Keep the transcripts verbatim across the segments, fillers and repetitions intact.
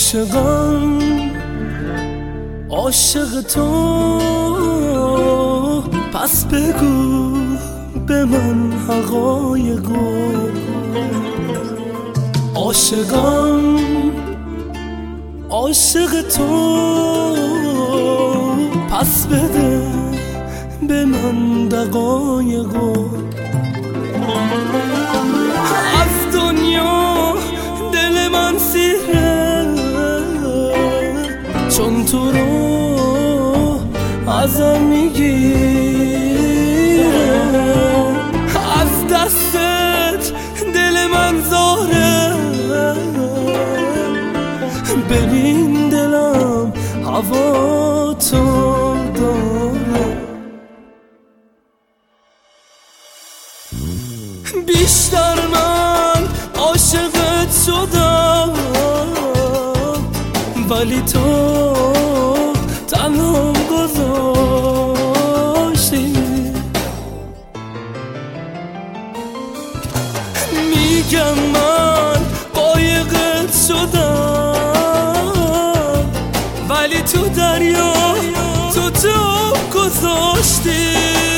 عاشقم عاشق تو، پس بگو به من حقایقو. عاشقم عاشق تو، پس بده به من دقایقو. از دنیا دل من سیره، چون تو رو ازم میگیره. از دستت دل من زاره، ببین دلم هوا تو داره. بیشتر من عاشقت شدم، ولی تو تنهام گذاشتی. میگم من قایقت شدم، ولی تو دریا تو تو گذاشتی.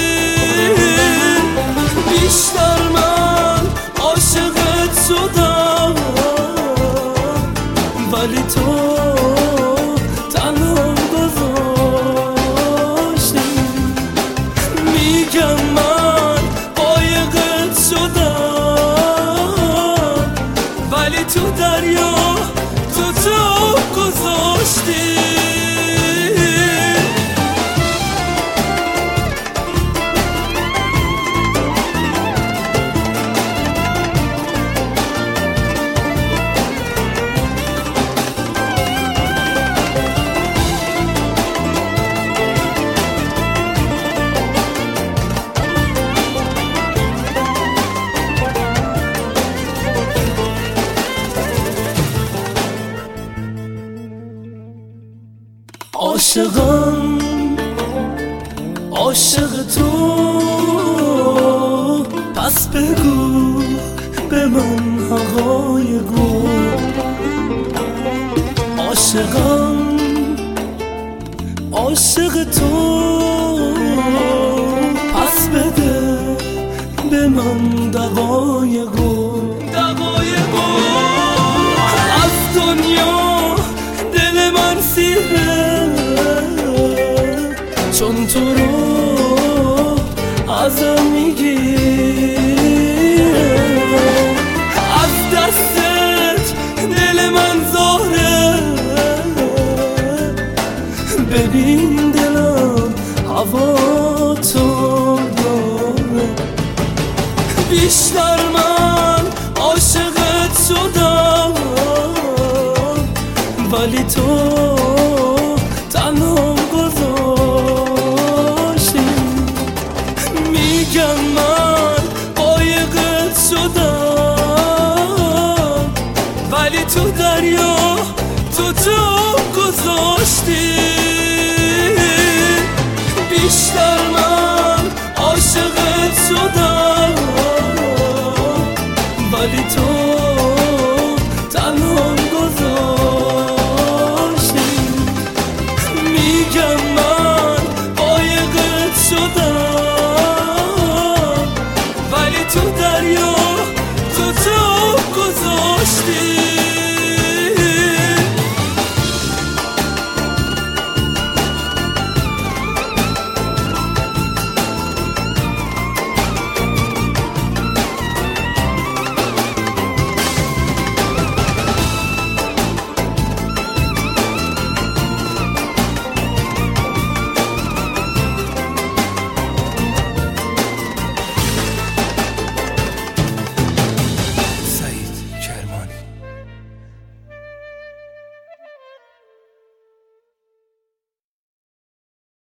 بیشتر من عاشقت شدم، ولی تو تنهام گذاشتی. میگم من قایقت شدم، ولی تو دریا تو تو گذاشتی. عاشقم عاشق تو، پس بگو به من حقایقو. عاشقم عاشق تو، پس بده به من دقایقو. دقایقو از دنیا دل من سیره، چون تو رو ازم میگیره. از دستت دل من زاره، ببین دلم هوا تو داره. بیشتر من عاشقت شدم، ولی تو تنهام گذاشتی. میگم من قایقت شدم، ولی تو دریا تو تو گذاشتی.